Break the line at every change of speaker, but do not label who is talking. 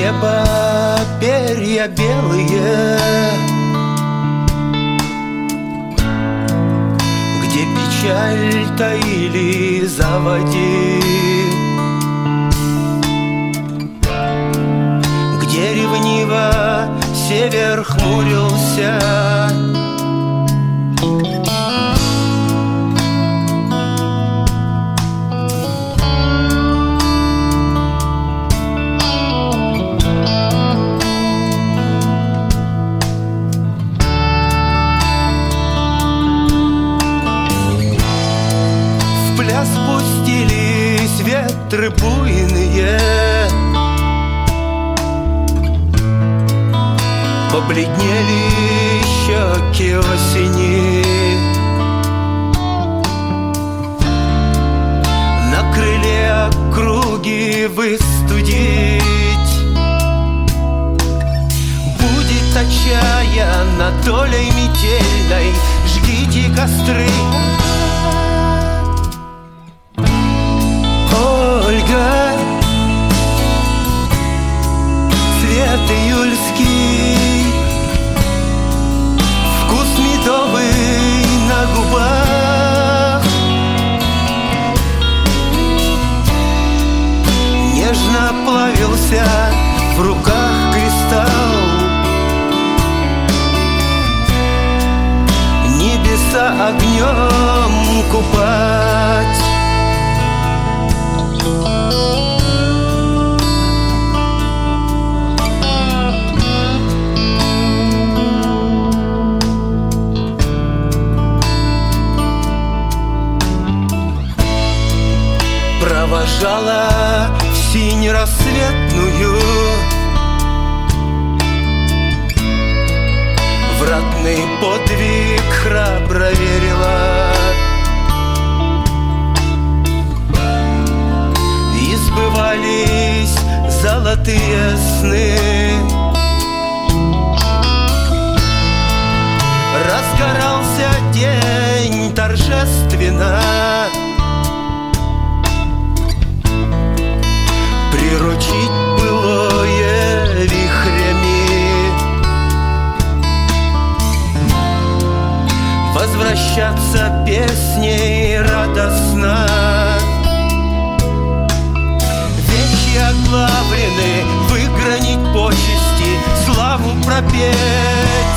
неба перья белые, где печаль таили заводи, где ревниво север хмурился, спустились ветры буйные, побледнели щеки осени, на крыле округи выстудить. Будет отчаянно долей метельной, жгите костры. Ольга, цвет июльский, вкус медовый на губах, нежно плавился в руках кристалл, небеса огнем купать. Провожала в синь рассветную, в ратный подвиг храбро верила, и сбывались золотые сны. Разгорался день торжественно, приручить былое вихрями, возвращаться песней радостно. Вещи оглавлены, выгранить почести, славу пропеть.